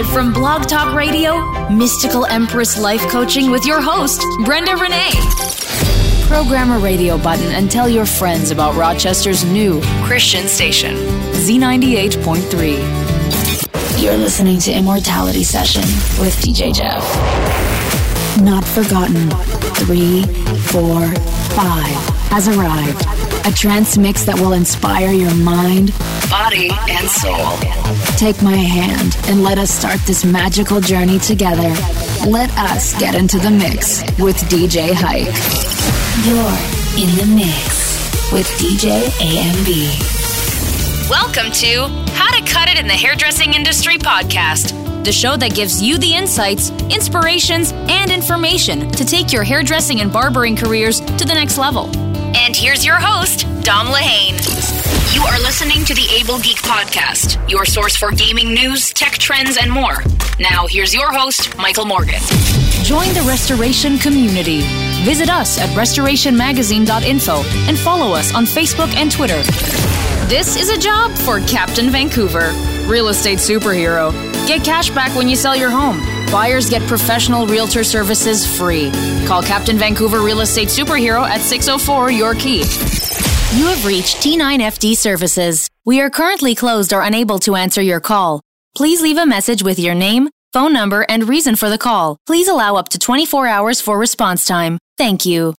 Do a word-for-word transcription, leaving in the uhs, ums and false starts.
Live from Blog Talk Radio, Mystical Empress Life Coaching with your host, Brenda Renee. Program a radio button and tell your friends about Rochester's new Christian station, Z ninety-eight point three. You're listening to Immortality Session with D J Jeff. Not Forgotten, three, four, five has arrived. A trance mix that will inspire your mind, body, and soul. Take my hand and let us start this magical journey together. Let us get into the mix with D J Hike. You're in the mix with D J A M B. Welcome to How to Cut It in the Hairdressing Industry podcast, the show that gives you the insights, inspirations, and information to take your hairdressing and barbering careers to the next level. And here's your host, Dom Lehane. You are listening to the Able Geek Podcast, your source for gaming news, tech trends, and more. Now, here's your host, Michael Morgan. Join the restoration community. Visit us at restoration magazine dot info and follow us on Facebook and Twitter. This is a job for Captain Vancouver, real estate superhero. Get cash back when you sell your home. Buyers get professional realtor services free. Call Captain Vancouver Real Estate Superhero at six oh four Yorkie. You have reached T nine F D Services. We are currently closed or unable to answer your call. Please leave a message with your name, phone number, and reason for the call. Please allow up to twenty-four hours for response time. Thank you.